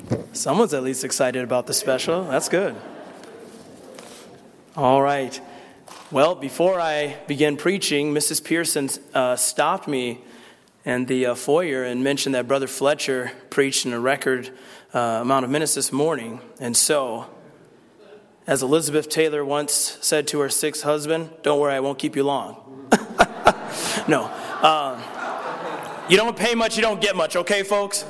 Someone's at least excited about the special. That's good. All right. Well, before I begin preaching, Mrs. Pearson stopped me in the foyer and mentioned that Brother Fletcher preached in a record amount of minutes this morning. And so, as Elizabeth Taylor once said to her sixth husband, "Don't worry, I won't keep you long." No. You don't pay much, you don't get much, okay, folks?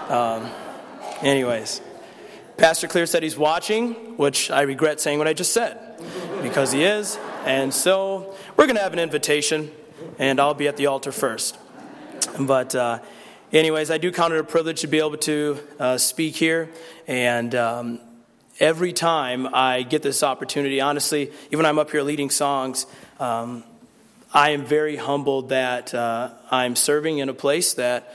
Anyways, Pastor Clear said he's watching, which I regret saying what I just said, because he is. And so we're going to have an invitation, and I'll be at the altar first. But anyways, I do count it a privilege to be able to speak here. And every time I get this opportunity, honestly, even when I'm up here leading songs, I am very humbled that I'm serving in a place that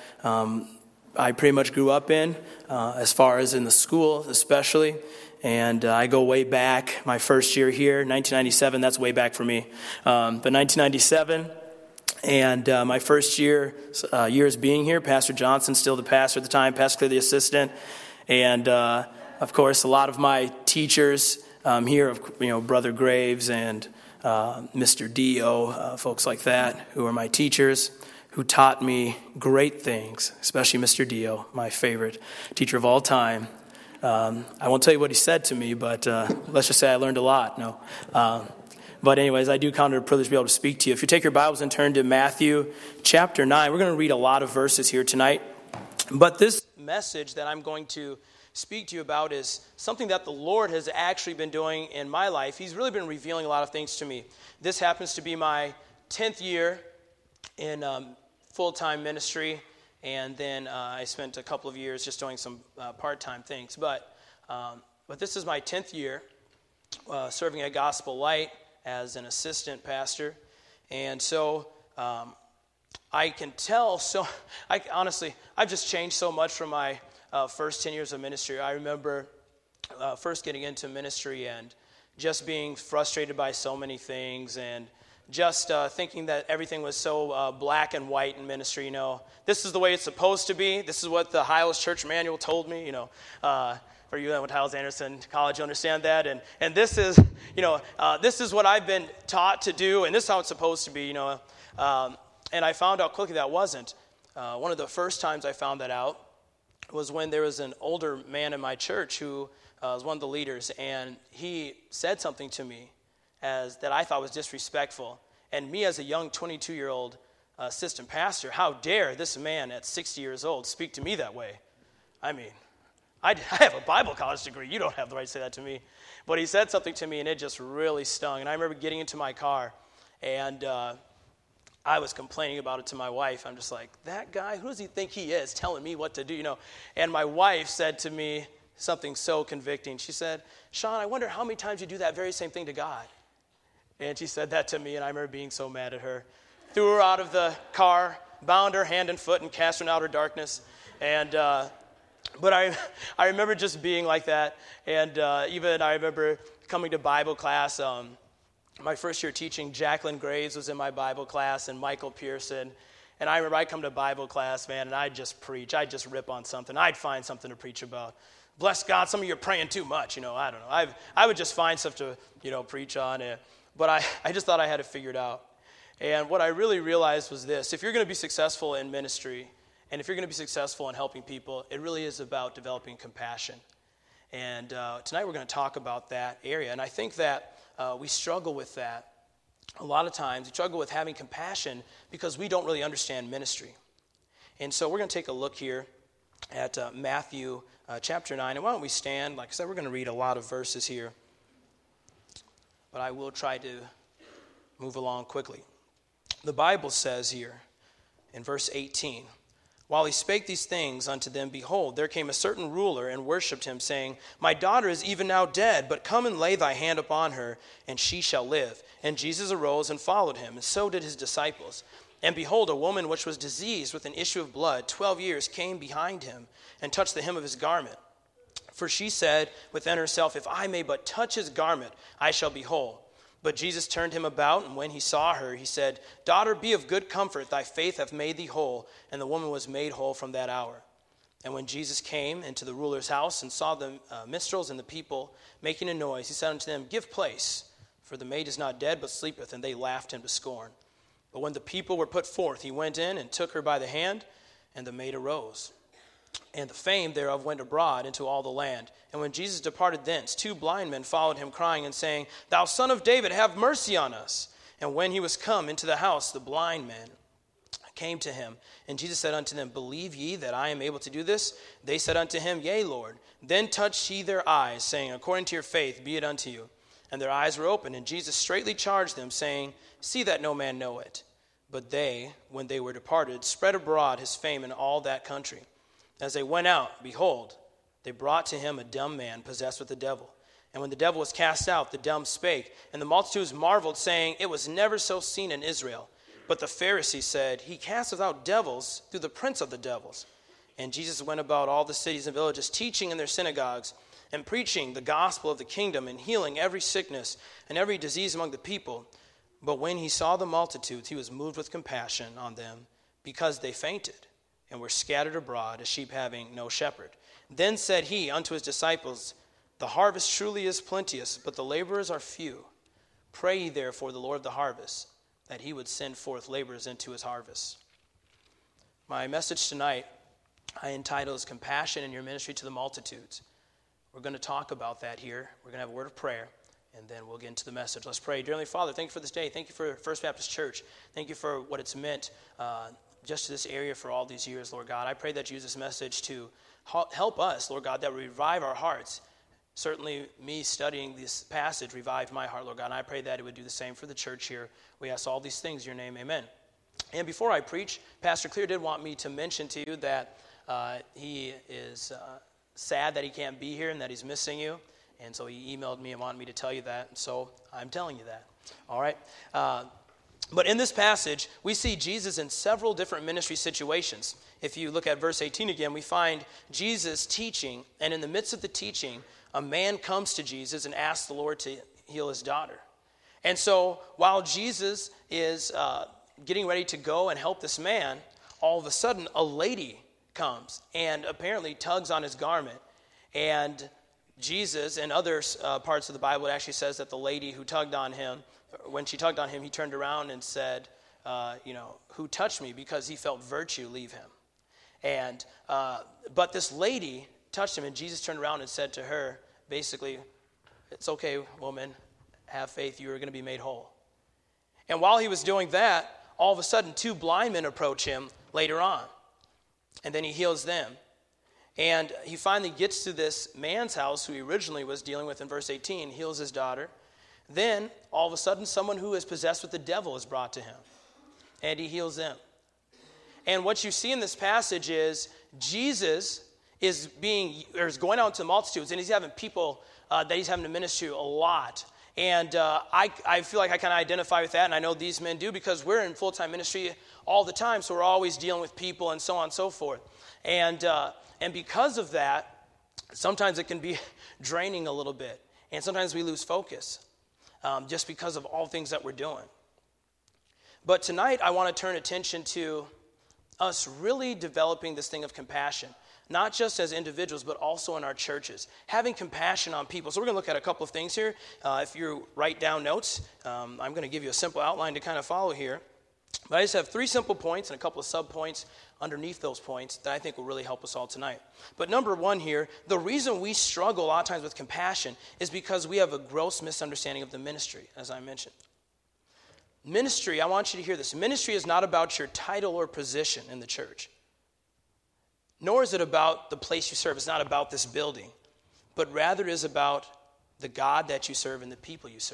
I pretty much grew up in, as far as in the school especially. And I go way back, my first year here, 1997, that's way back for me. But 1997, and my first years being here, Pastor Johnson, still the pastor at the time, Pastor Clear the assistant. And of course, a lot of my teachers here, Brother Graves and Mr. Dio, folks like that, who are my teachers, who taught me great things, especially Mr. Dio, my favorite teacher of all time. I won't tell you what he said to me, but let's just say I learned a lot. No. But anyways, I do count it a privilege to be able to speak to you. If you take your Bibles and turn to Matthew chapter 9, we're going to read a lot of verses here tonight. But this message that I'm going to speak to you about is something that the Lord has actually been doing in my life. He's really been revealing a lot of things to me. This happens to be my 10th year in full-time ministry, and then I spent a couple of years just doing some part-time things. But this is my 10th year serving at Gospel Light as an assistant pastor, and so I can tell. Honestly, I've just changed so much from my first 10 years of ministry. I remember first getting into ministry and just being frustrated by so many things, and just thinking that everything was so black and white in ministry. This is the way it's supposed to be. This is what the Hyles Church Manual told me. For you that went to Hyles Anderson College, you understand that. And this is, this is what I've been taught to do, and this is how it's supposed to be. And I found out quickly that wasn't. One of the first times I found that out was when there was an older man in my church who was one of the leaders, and he said something to me that I thought was disrespectful. And me as a young 22-year-old assistant pastor, how dare this man at 60 years old speak to me that way? I mean, I have a Bible college degree. You don't have the right to say that to me. But he said something to me, and it just really stung. And I remember getting into my car, and I was complaining about it to my wife. I'm just like, that guy, who does he think he is telling me what to do? And my wife said to me something so convicting. She said, "Sean, I wonder how many times you do that very same thing to God." And she said that to me, and I remember being so mad at her. Threw her out of the car, bound her hand and foot, and cast her in outer darkness. And but I remember just being like that. And even I remember coming to Bible class. My first year teaching, Jacqueline Graves was in my Bible class, and Michael Pearson. And I remember I'd come to Bible class, man, and I'd just preach. I'd just rip on something. I'd find something to preach about. Bless God, some of you are praying too much. I don't know. I would just find stuff to, preach on. But I just thought I had it figured out. And what I really realized was this. If you're going to be successful in ministry, and if you're going to be successful in helping people, it really is about developing compassion. And tonight we're going to talk about that area. And I think that we struggle with that. A lot of times we struggle with having compassion because we don't really understand ministry. And so we're going to take a look here at Matthew chapter 9. And why don't we stand? Like I said, we're going to read a lot of verses here. But I will try to move along quickly. The Bible says here in verse 18, "While he spake these things unto them, behold, there came a certain ruler and worshipped him, saying, My daughter is even now dead, but come and lay thy hand upon her, and she shall live. And Jesus arose and followed him, and so did his disciples. And behold, a woman which was diseased with an issue of blood 12 years came behind him, and touched the hem of his garment. For she said within herself, If I may but touch his garment, I shall be whole. But Jesus turned him about, and when he saw her, he said, Daughter, be of good comfort, thy faith hath made thee whole. And the woman was made whole from that hour. And when Jesus came into the ruler's house and saw the minstrels and the people making a noise, he said unto them, Give place, for the maid is not dead, but sleepeth. And they laughed him to scorn. But when the people were put forth, he went in and took her by the hand, and the maid arose. And the fame thereof went abroad into all the land. And when Jesus departed thence, 2 blind men followed him, crying and saying, Thou Son of David, have mercy on us. And when he was come into the house, the blind men came to him. And Jesus said unto them, Believe ye that I am able to do this? They said unto him, Yea, Lord. Then touched he their eyes, saying, According to your faith be it unto you. And their eyes were opened. And Jesus straitly charged them, saying, See that no man know it. But they, when they were departed, spread abroad his fame in all that country. As they went out, behold, they brought to him a dumb man possessed with the devil. And when the devil was cast out, the dumb spake. And the multitudes marveled, saying, It was never so seen in Israel. But the Pharisees said, He casteth out devils through the prince of the devils. And Jesus went about all the cities and villages, teaching in their synagogues, and preaching the gospel of the kingdom, and healing every sickness and every disease among the people. But when he saw the multitudes, he was moved with compassion on them, because they fainted, and were scattered abroad as sheep having no shepherd. Then said he unto his disciples, The harvest truly is plenteous, but the laborers are few. Pray ye therefore the Lord of the harvest, that he would send forth laborers into his harvest. My message tonight, I entitled is Compassion in Your Ministry to the Multitudes. We're going to talk about that here. We're going to have a word of prayer, and then we'll get into the message. Let's pray. Dear Heavenly Father, thank you for this day. Thank you for First Baptist Church. Thank you for what it's meant just to this area for all these years, Lord God. I pray that you use this message to help us, Lord God, that we revive our hearts. Certainly, me studying this passage revived my heart, Lord God, and I pray that it would do the same for the church here. We ask all these things in your name, amen. And before I preach, Pastor Clear did want me to mention to you that he is sad that he can't be here and that he's missing you, and so he emailed me and wanted me to tell you that, and so I'm telling you that, all right? But in this passage, we see Jesus in several different ministry situations. If you look at verse 18 again, we find Jesus teaching, and in the midst of the teaching, a man comes to Jesus and asks the Lord to heal his daughter. And so while Jesus is getting ready to go and help this man, all of a sudden a lady comes and apparently tugs on his garment. And Jesus, in other parts of the Bible, it actually says that the lady who tugged on him, when she tugged on him, he turned around and said, who touched me? Because he felt virtue leave him. And but this lady touched him, and Jesus turned around and said to her, basically, it's okay, woman, have faith, you are going to be made whole. And while he was doing that, all of a sudden, 2 blind men approach him later on. And then he heals them. And he finally gets to this man's house, who he originally was dealing with in verse 18, heals his daughter. Then, all of a sudden, someone who is possessed with the devil is brought to him. And he heals them. And what you see in this passage is Jesus is going out to the multitudes, and he's having people that he's having to minister to a lot. And I feel like I kind of identify with that, and I know these men do, because we're in full-time ministry all the time, so we're always dealing with people and so on and so forth. And because of that, sometimes it can be draining a little bit, and sometimes we lose focus just because of all things that we're doing. But tonight, I want to turn attention to us really developing this thing of compassion, not just as individuals, but also in our churches, having compassion on people. So we're going to look at a couple of things here. If you write down notes, I'm going to give you a simple outline to kind of follow here. But I just have 3 simple points and a couple of sub-points underneath those points that I think will really help us all tonight. But number 1 here, the reason we struggle a lot of times with compassion is because we have a gross misunderstanding of the ministry, as I mentioned. Ministry, I want you to hear this. Ministry is not about your title or position in the church. Nor is it about the place you serve. It's not about this building. But rather it is about the God that you serve and the people you serve.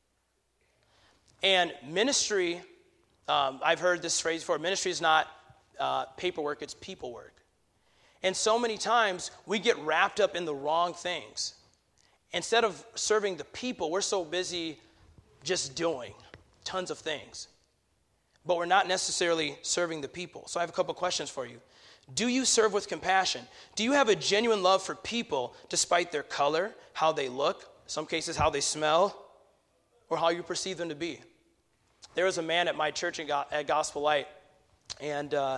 And ministry, I've heard this phrase before, ministry is not paperwork, it's people work. And so many times we get wrapped up in the wrong things. Instead of serving the people, we're so busy just doing tons of things. But we're not necessarily serving the people. So I have a couple questions for you. Do you serve with compassion? Do you have a genuine love for people despite their color, how they look, some cases how they smell, or how you perceive them to be? There was a man at my church at Gospel Light, and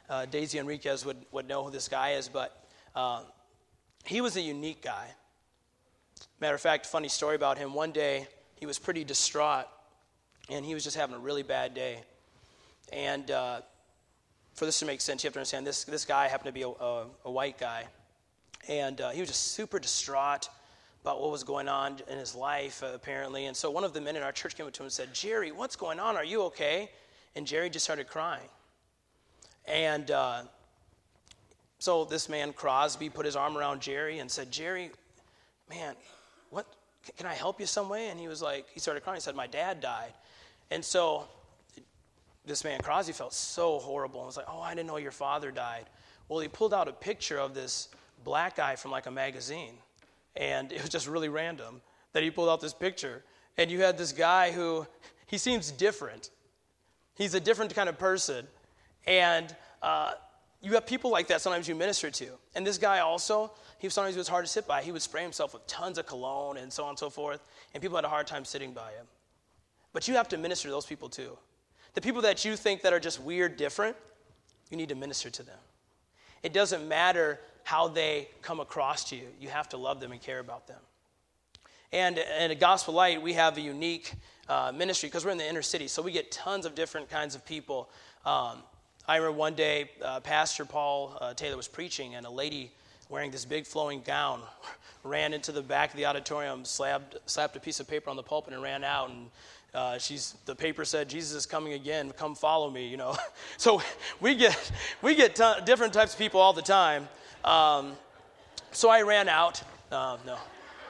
Daisy Enriquez would know who this guy is, but he was a unique guy. Matter of fact, funny story about him. One day, he was pretty distraught, and he was just having a really bad day. And for this to make sense, you have to understand this guy happened to be a white guy. And he was just super distraught about what was going on in his life, apparently. And so one of the men in our church came up to him and said, "Jerry, what's going on? Are you okay?" And Jerry just started crying. And so this man, Crosby, put his arm around Jerry and said, "Jerry, man, what? Can I help you some way?" And he started crying. He said, "My dad died." And so this man, Crosby, felt so horrible. And was like, "Oh, I didn't know your father died." Well, he pulled out a picture of this black guy from like a magazine. And it was just really random that he pulled out this picture. And you had this guy who, he seems different. He's a different kind of person. And you have people like that sometimes you minister to. And this guy also, sometimes he was hard to sit by. He would spray himself with tons of cologne and so on and so forth. And people had a hard time sitting by him. But you have to minister to those people too. The people that you think that are just weird, different, you need to minister to them. It doesn't matter how they come across to you. You have to love them and care about them. And at Gospel Light, we have a unique ministry because we're in the inner city, so we get tons of different kinds of people. I remember one day, Pastor Paul Taylor was preaching, and a lady wearing this big flowing gown ran into the back of the auditorium, slapped a piece of paper on the pulpit, and ran out. And the paper said, "Jesus is coming again. Come follow me." So we get different types of people all the time. So I ran out. No.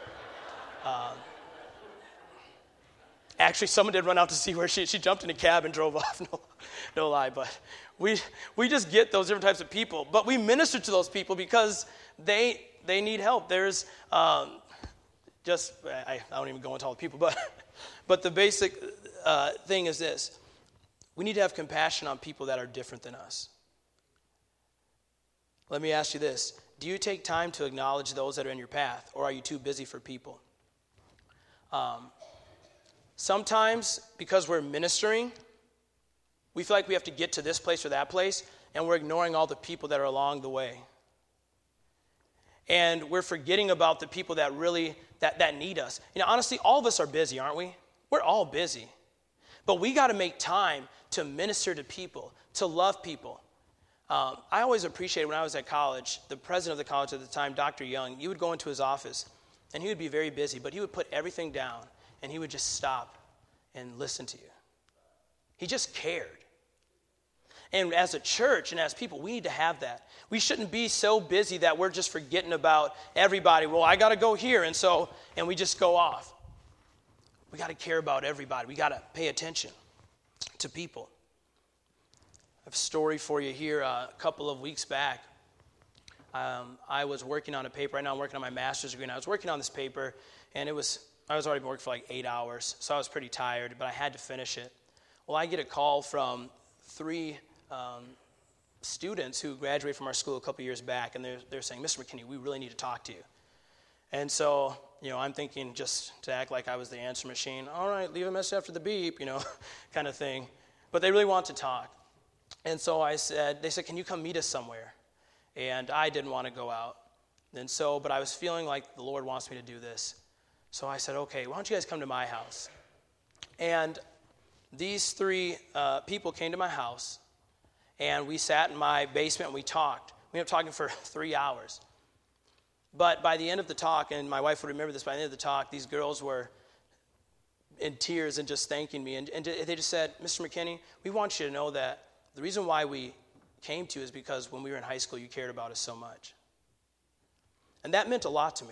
Actually, someone did run out to see where she jumped in a cab and drove off. No lie, but we just get those different types of people. But we minister to those people because they need help. There's I don't even go into all the people, but the basic thing is this: we need to have compassion on people that are different than us. Let me ask you this. Do you take time to acknowledge those that are in your path, or are you too busy for people? Sometimes, because we're ministering, we feel like we have to get to this place or that place, and we're ignoring all the people that are along the way. And we're forgetting about the people that really, that need us. Honestly, all of us are busy, aren't we? We're all busy. But we got to make time to minister to people, to love people. I always appreciated when I was at college, the president of the college at the time, Dr. Young, you would go into his office, and he would be very busy, but he would put everything down, and he would just stop and listen to you. He just cared. And as a church and as people, we need to have that. We shouldn't be so busy that we're just forgetting about everybody. Well, I got to go here, and we just go off. We got to care about everybody. We got to pay attention to people. I have a story for you here. A couple of weeks back, I was working on a paper. Right now I'm working on my master's degree, and I was working on this paper, and I was already working for like 8 hours, so I was pretty tired, but I had to finish it. Well, I get a call from 3 students who graduated from our school a couple years back, and they're saying, "Mr. McKinney, we really need to talk to you." And so, I'm thinking just to act like I was the answer machine. All right, leave a message after the beep, kind of thing. But they really want to talk. And so they said, "Can you come meet us somewhere?" And I didn't want to go out. But I was feeling like the Lord wants me to do this. So I said, "Okay, why don't you guys come to my house?" And these 3 people came to my house, and we sat in my basement and we talked. We ended up talking for 3 hours. But by the end of the talk, and my wife would remember this, by the end of the talk, these girls were in tears and just thanking me. And they just said, "Mr. McKinney, we want you to know that the reason why we came to you is because when we were in high school, you cared about us so much." And that meant a lot to me.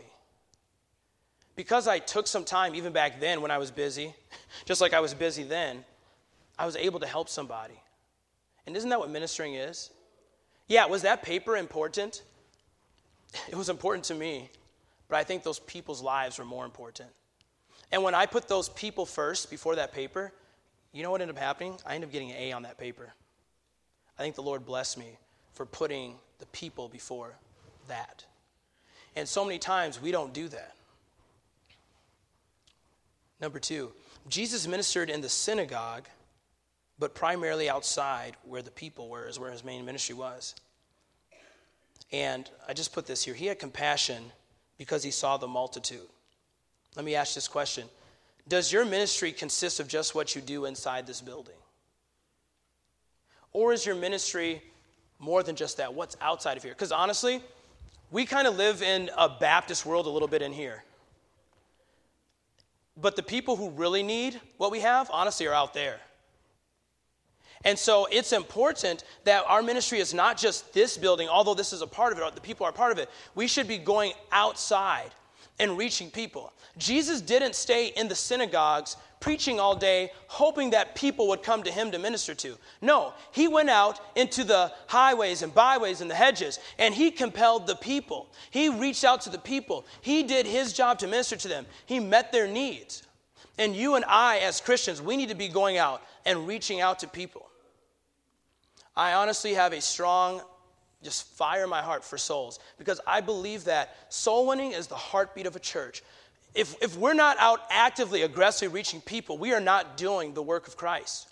Because I took some time, even back then when I was busy, just like I was busy then, I was able to help somebody. And isn't that what ministering is? Yeah, was that paper important? It was important to me, but I think those people's lives were more important. And when I put those people first before that paper, you know what ended up happening? I ended up getting an A on that paper. I think the Lord blessed me for putting the people before that. And so many times we don't do that. Number 2, Jesus ministered in the synagogue but primarily outside where the people were is where his main ministry was. And I just put this here. He had compassion because he saw the multitude. Let me ask this question. Does your ministry consist of just what you do inside this building? Or is your ministry more than just that? What's outside of here? Because honestly, we kind of live in a Baptist world a little bit in here. But the people who really need what we have, honestly, are out there. And so it's important that our ministry is not just this building, although this is a part of it, the people are part of it. We should be going outside and reaching people. Jesus didn't stay in the synagogues preaching all day, hoping that people would come to him to minister to. No, he went out into the highways and byways and the hedges, and he compelled the people. He reached out to the people. He did his job to minister to them. He met their needs. And you and I, as Christians, we need to be going out and reaching out to people. I honestly have a strong just fire in my heart for souls, because I believe that soul winning is the heartbeat of a church. If we're not out actively, aggressively reaching people, we are not doing the work of Christ.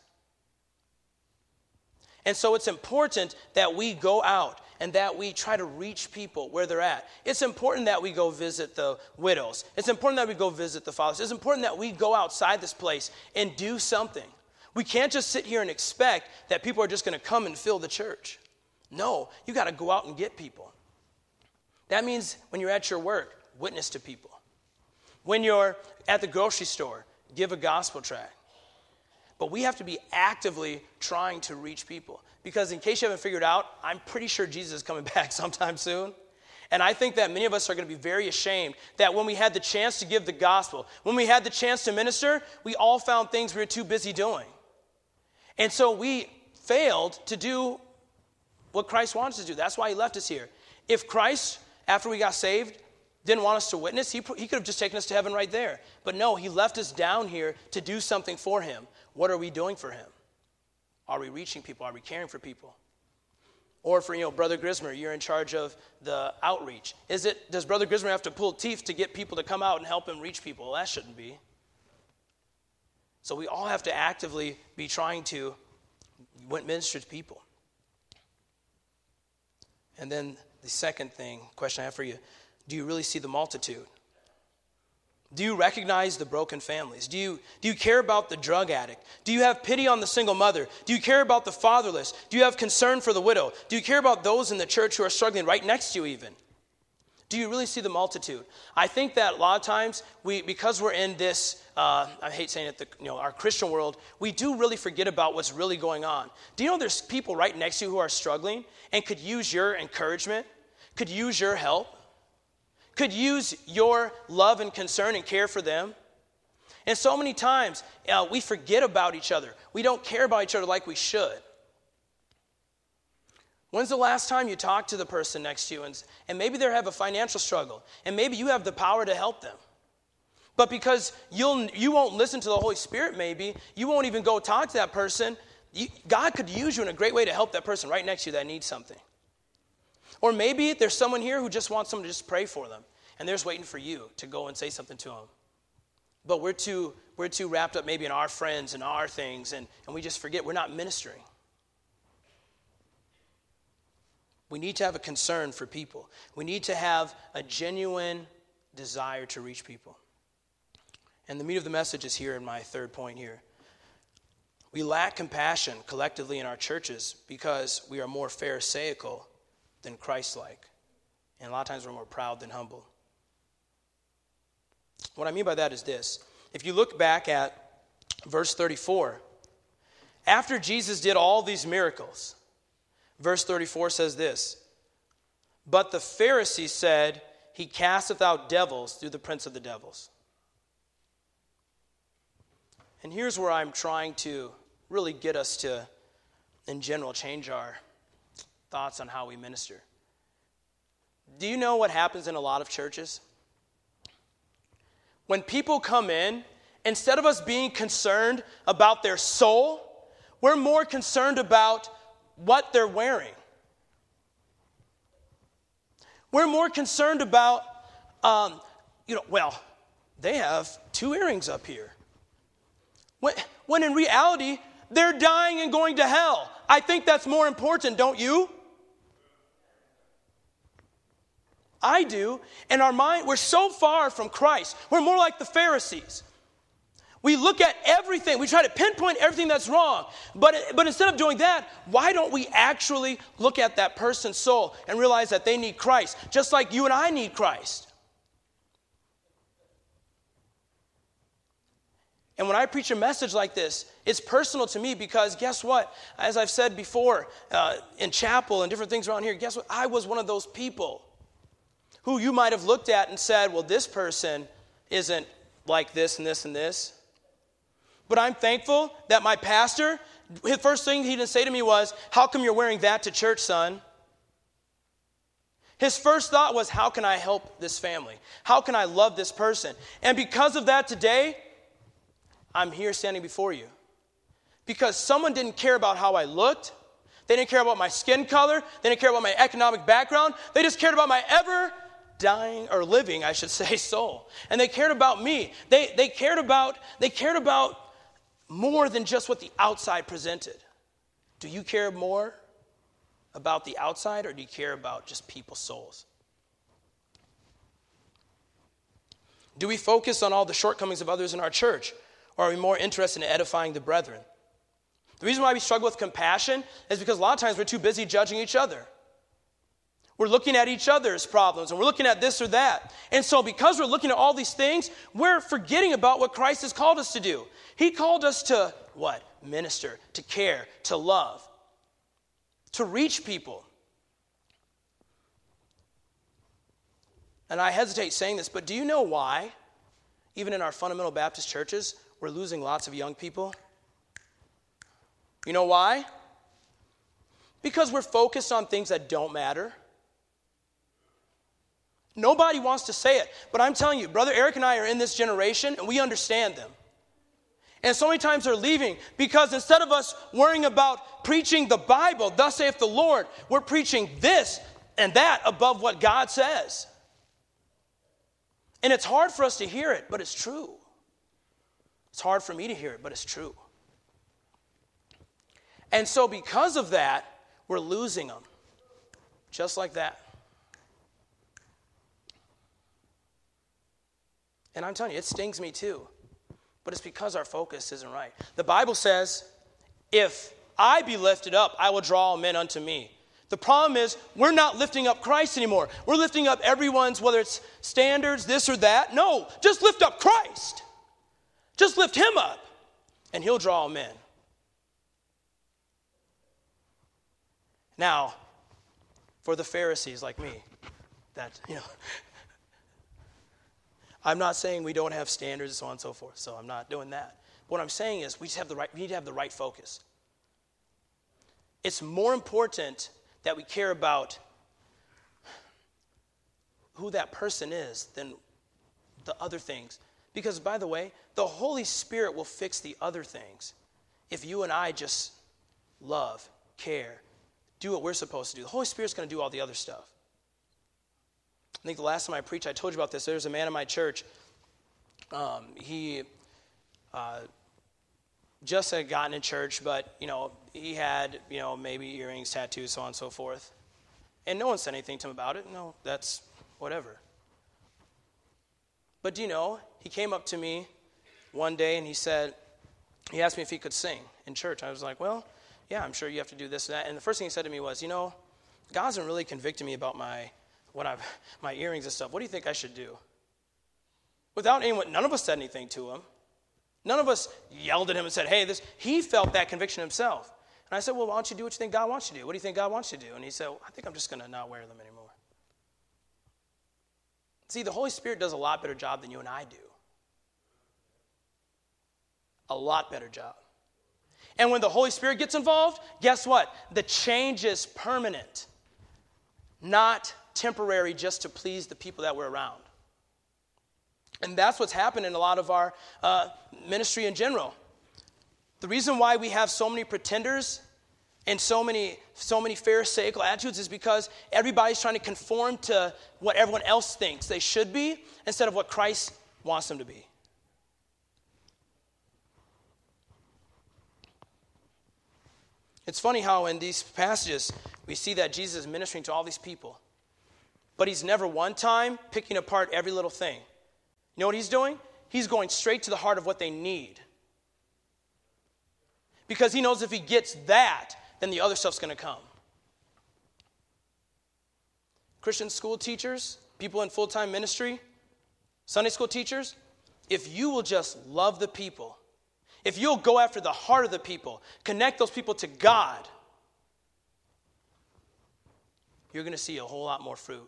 And so it's important that we go out and that we try to reach people where they're at. It's important that we go visit the widows. It's important that we go visit the fathers. It's important that we go outside this place and do something. We can't just sit here and expect that people are just going to come and fill the church. No, you got to go out and get people. That means when you're at your work, witness to people. When you're at the grocery store, give a gospel tract. But we have to be actively trying to reach people. Because in case you haven't figured out, I'm pretty sure Jesus is coming back sometime soon. And I think that many of us are going to be very ashamed that when we had the chance to give the gospel, when we had the chance to minister, we all found things we were too busy doing. And so we failed to do what Christ wants us to do. That's why he left us here. If Christ, after we got saved, didn't want us to witness, he could have just taken us to heaven right there. But no, he left us down here to do something for him. What are we doing for him? Are we reaching people? Are we caring for people? Or for, Brother Grismer, you're in charge of the outreach. Does Brother Grismer have to pull teeth to get people to come out and help him reach people? Well, that shouldn't be. So we all have to actively be trying to minister to people. And then the second question I have for you, do you really see the multitude? Do you recognize the broken families? Do you care about the drug addict? Do you have pity on the single mother? Do you care about the fatherless? Do you have concern for the widow? Do you care about those in the church who are struggling right next to you even? Do you really see the multitude? I think that a lot of times, because we're in this, I hate saying it, our Christian world, we do really forget about what's really going on. Do you know there's people right next to you who are struggling and could use your encouragement, could use your help, could use your love and concern and care for them? And so many times, we forget about each other. We don't care about each other like we should. When's the last time you talked to the person next to you and maybe they have a financial struggle and maybe you have the power to help them? But because you won't listen to the Holy Spirit maybe, you won't even go talk to that person, God could use you in a great way to help that person right next to you that needs something. Or maybe there's someone here who just wants someone to just pray for them and they're just waiting for you to go and say something to them. But we're too wrapped up maybe in our friends and our things and we just forget we're not ministering. We need to have a concern for people. We need to have a genuine desire to reach people. And the meat of the message is here in my third point here. We lack compassion collectively in our churches because we are more pharisaical than Christ-like. And a lot of times we're more proud than humble. What I mean by that is this. If you look back at verse 34, after Jesus did all these miracles, verse 34 says this, "But the Pharisees said, he casteth out devils through the prince of the devils." And here's where I'm trying to really get us to, in general, change our thoughts on how we minister. Do you know what happens in a lot of churches? When people come in, instead of us being concerned about their soul, we're more concerned about what they're wearing. We're more concerned about, they have 2 earrings up here. When in reality, they're dying and going to hell. I think that's more important, don't you? I do. In our mind, we're so far from Christ. We're more like the Pharisees. We look at everything. We try to pinpoint everything that's wrong. But instead of doing that, why don't we actually look at that person's soul and realize that they need Christ, just like you and I need Christ? And when I preach a message like this, it's personal to me because guess what? As I've said before in chapel and different things around here, guess what? I was one of those people who you might have looked at and said, well, this person isn't like this and this and this. But I'm thankful that my pastor, the first thing he didn't say to me was, how come you're wearing that to church, son? His first thought was, how can I help this family? How can I love this person? And because of that today, I'm here standing before you. Because someone didn't care about how I looked. They didn't care about my skin color. They didn't care about my economic background. They just cared about my ever dying, or living, I should say, soul. And they cared about me. They cared about more than just what the outside presented. Do you care more about the outside, or do you care about just people's souls? Do we focus on all the shortcomings of others in our church, or are we more interested in edifying the brethren? The reason why we struggle with compassion is because a lot of times we're too busy judging each other. We're looking at each other's problems, and we're looking at this or that. And so because we're looking at all these things, we're forgetting about what Christ has called us to do. He called us to what? Minister, to care, to love, to reach people. And I hesitate saying this, but do you know why, even in our fundamental Baptist churches, we're losing lots of young people? You know why? Because we're focused on things that don't matter. Nobody wants to say it, but I'm telling you, Brother Eric and I are in this generation, and we understand them. And so many times they're leaving because instead of us worrying about preaching the Bible, thus saith the Lord, we're preaching this and that above what God says. And it's hard for us to hear it, but it's true. It's hard for me to hear it, but it's true. And so because of that, we're losing them. Just like that. And I'm telling you, it stings me too. But it's because our focus isn't right. The Bible says, if I be lifted up, I will draw all men unto me. The problem is, we're not lifting up Christ anymore. We're lifting up everyone's, whether it's standards, this or that. No, just lift up Christ. Just lift him up, and he'll draw all men. Now, for the Pharisees like me, I'm not saying we don't have standards and so on and so forth, so I'm not doing that. What I'm saying is we need to have the right focus. It's more important that we care about who that person is than the other things. Because, by the way, the Holy Spirit will fix the other things if you and I just love, care, do what we're supposed to do. The Holy Spirit's going to do all the other stuff. I think the last time I preached, I told you about this. There's a man in my church. He just had gotten in church, but, he had, maybe earrings, tattoos, so on and so forth. And no one said anything to him about it. No, that's whatever. But do you know, he came up to me one day and he asked me if he could sing in church. I was like, well, yeah, I'm sure you have to do this and that. And the first thing he said to me was, God hasn't really convicted me about my earrings and stuff. What do you think I should do? None of us said anything to him. None of us yelled at him and said, hey, this. He felt that conviction himself. And I said, well, why don't you do what you think God wants you to do? What do you think God wants you to do? And he said, well, I think I'm just going to not wear them anymore. See, the Holy Spirit does a lot better job than you and I do. A lot better job. And when the Holy Spirit gets involved, guess what? The change is permanent, not temporary just to please the people that we're around. And that's what's happened in a lot of our ministry in general. The reason why we have so many pretenders and so many pharisaical attitudes is because everybody's trying to conform to what everyone else thinks they should be instead of what Christ wants them to be. It's funny how in these passages we see that Jesus is ministering to all these people. But he's never one time picking apart every little thing. You know what he's doing? He's going straight to the heart of what they need. Because he knows if he gets that, then the other stuff's going to come. Christian school teachers, people in full-time ministry, Sunday school teachers, if you will just love the people, if you'll go after the heart of the people, connect those people to God, you're going to see a whole lot more fruit.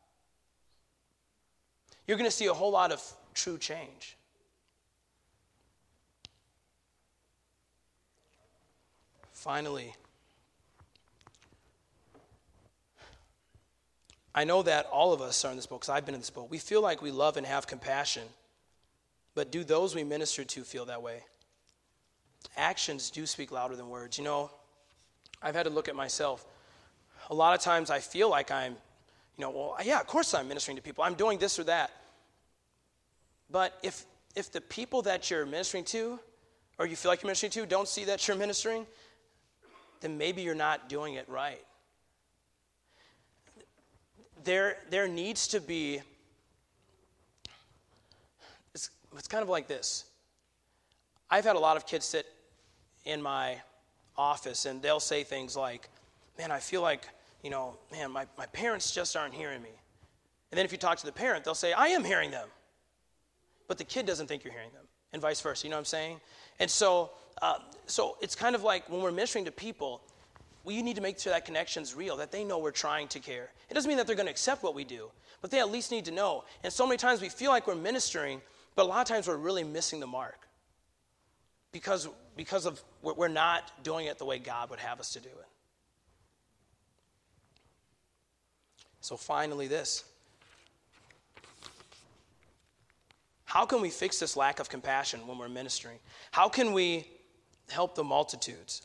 You're going to see a whole lot of true change. Finally, I know that all of us are in this boat, because I've been in this boat. We feel like we love and have compassion, but do those we minister to feel that way? Actions do speak louder than words. You know, I've had to look at myself. A lot of times I feel like I'm, well, yeah, of course I'm ministering to people. I'm doing this or that. But if the people that you're ministering to, or you feel like you're ministering to, don't see that you're ministering, then maybe you're not doing it right. There needs to be, it's kind of like this. I've had a lot of kids sit in my office and they'll say things like, man, I feel like, my parents just aren't hearing me. And then if you talk to the parent, they'll say, I am hearing them. But the kid doesn't think you're hearing them, and vice versa, you know what I'm saying? And so it's kind of like when we're ministering to people, we need to make sure that connection's real, that they know we're trying to care. It doesn't mean that they're going to accept what we do, but they at least need to know. And so many times we feel like we're ministering, but a lot of times we're really missing the mark because of we're not doing it the way God would have us to do it. So finally this. How can we fix this lack of compassion when we're ministering? How can we help the multitudes?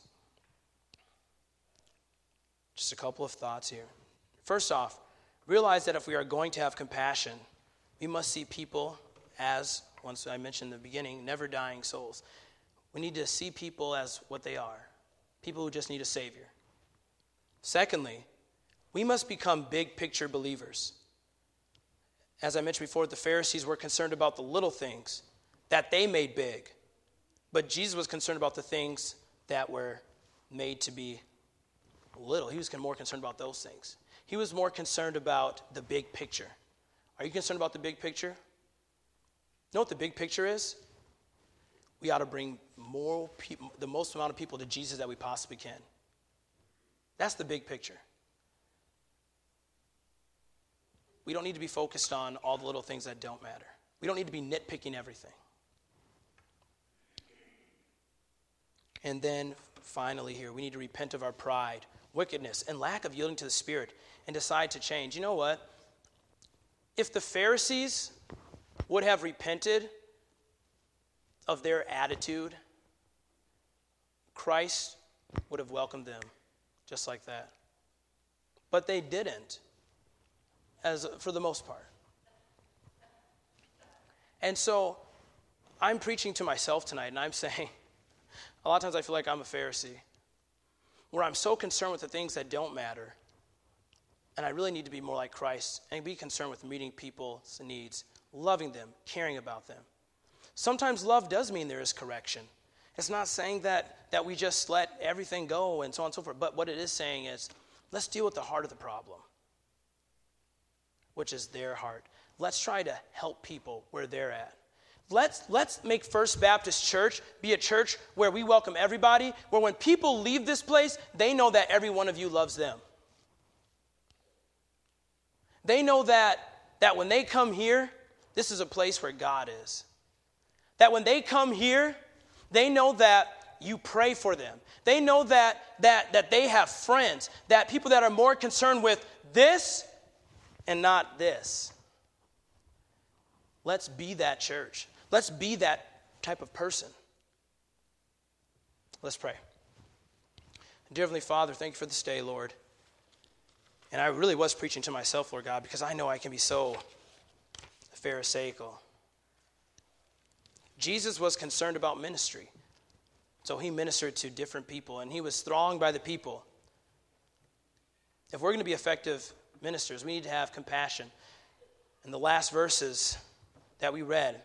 Just a couple of thoughts here. First off, realize that if we are going to have compassion, we must see people as, once I mentioned in the beginning, never dying souls. We need to see people as what they are, people who just need a Savior. Secondly, we must become big picture believers. As I mentioned before, the Pharisees were concerned about the little things that they made big. But Jesus was concerned about the things that were made to be little. He was more concerned about those things. He was more concerned about the big picture. Are you concerned about the big picture? You know what the big picture is? We ought to bring more people, the most amount of people to Jesus that we possibly can. That's the big picture. We don't need to be focused on all the little things that don't matter. We don't need to be nitpicking everything. And then finally here, we need to repent of our pride, wickedness, and lack of yielding to the Spirit and decide to change. You know what? If the Pharisees would have repented of their attitude, Christ would have welcomed them just like that. But they didn't. For the most part. And so I'm preaching to myself tonight, and I'm saying, a lot of times I feel like I'm a Pharisee, where I'm so concerned with the things that don't matter, and I really need to be more like Christ and be concerned with meeting people's needs, loving them, caring about them. Sometimes love does mean there is correction. It's not saying that we just let everything go and so on and so forth, but what it is saying is, let's deal with the heart of the problem, which is their heart. Let's try to help people where they're at. Let's make First Baptist Church be a church where we welcome everybody, where when people leave this place, they know that every one of you loves them. They know that when they come here, this is a place where God is. That when they come here, they know that you pray for them. They know that they have friends, that people that are more concerned with this and not this. Let's be that church. Let's be that type of person. Let's pray. Dear Heavenly Father, thank you for this day, Lord. And I really was preaching to myself, Lord God, because I know I can be so pharisaical. Jesus was concerned about ministry. So he ministered to different people, and he was thronged by the people. If we're going to be effective ministers, we need to have compassion. In the last verses that we read,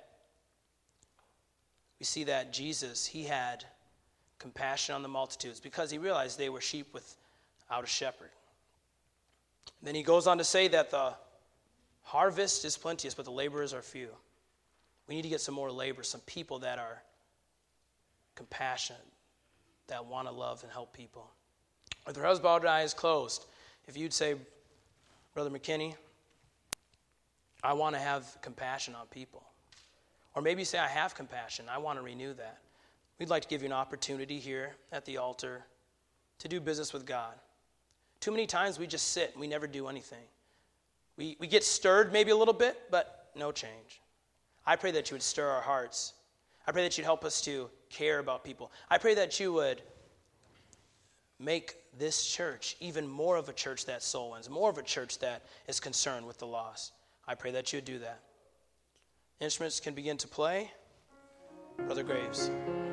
we see that Jesus, he had compassion on the multitudes because he realized they were sheep without a shepherd. Then he goes on to say that the harvest is plenteous, but the laborers are few. We need to get some more laborers, some people that are compassionate, that want to love and help people. With their heads bowed and eyes closed, if you'd say, Brother McKinney, I want to have compassion on people. Or maybe you say, I have compassion. I want to renew that. We'd like to give you an opportunity here at the altar to do business with God. Too many times we just sit and we never do anything. We get stirred maybe a little bit, but no change. I pray that you would stir our hearts. I pray that you'd help us to care about people. I pray that you would make this church even more of a church that soul wins, more of a church that is concerned with the lost. I pray that you would do that. Instruments can begin to play. Brother Graves.